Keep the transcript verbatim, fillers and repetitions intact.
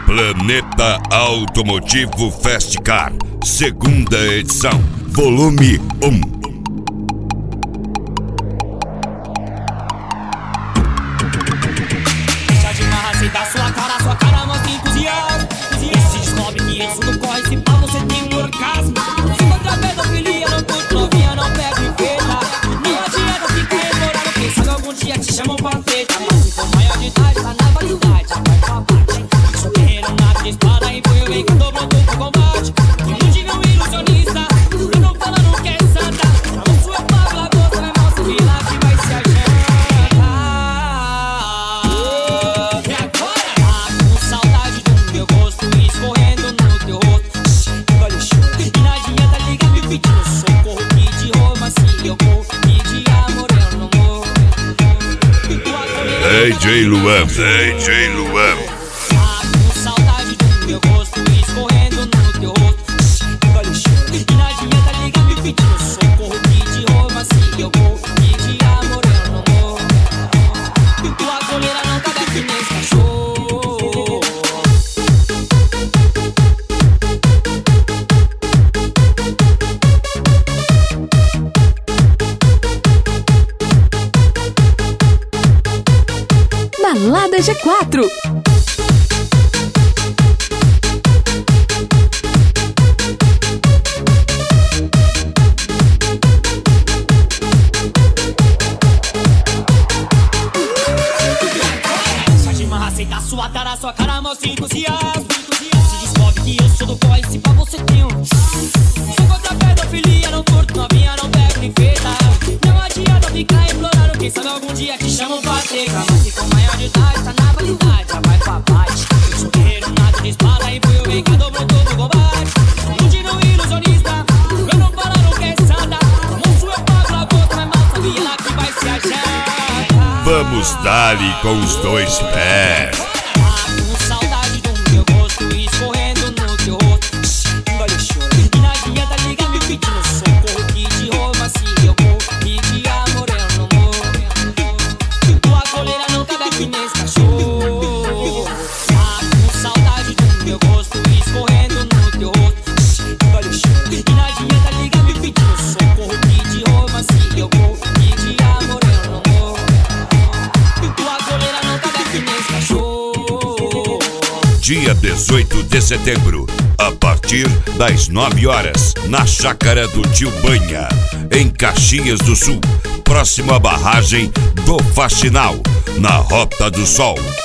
Planeta Automotivo Festcar, segunda edição, volume um. Deixa de marra, aceita sua cara, sua cara mostra entusiasmo. E se descobre que isso não corre, se pá, você tem um orgasmo. Se contra a pedofilia, não curto novinha, não pega e feita. Não adianta ficar implorando, quem sabe algum dia te chamam pra treta. Mas se for maior de idade, tá na validade, vai pra parte. Sou guerreiro, nada de espada, e foi o bem que dobrou todo o combate. Ilude meu ilusionista, eu não falo, não quer santa. Pra você eu pago lagosta, vai mal, se vira que vai se adiantar. D J Luan, D J Luan. Com saudade do meu gosto escorrendo no teu rosto. E não adianta ligar me pedindo socorro, que de roupa assim eu vou. E de amor eu não morro. Tua coleira não cabe aqui nesse cachorro. Balada G quatro. Sai de marra, aceita sua cara, sua cara mostra entusiasmo. Se descobre que eu sou do boy, se pra você tem um. Sou contra a pedofilia, não curto novinha, não pego nem feita. Não adianta ficar implorando, quem sabe algum dia te chamam pra treta. Mas se for maior de idade, tá na validade, já vai pra parte. Eu sou guerreiro, nada de espada, e foi o bem que dobrou todo o combate. Ilude no ilusionista, eu não falo, não quer santa. Monstro eu pago lagosta, mas mal sabia lá que vai se achar. Vamos dar-lhe com os dois pés. Com saudade do meu gosto escorrendo no teu rosto. E não adianta ligar me pedindo socorro, que de roupa assim eu vou. E de amor eu não morro. Tua coleira não cabe aqui nesse cachorro. Com saudade do meu gosto escorrendo no teu rosto. E não adianta ligar me pedindo socorro, que de roupa assim eu vou. E de amor eu não morro. Tua coleira não cabe aqui nesse cachorro. Dia dezoito de setembro, a partir das nove horas, na Chácara do Tio Banha, em Caxias do Sul, próximo à barragem do Faxinal, na Rota do Sol.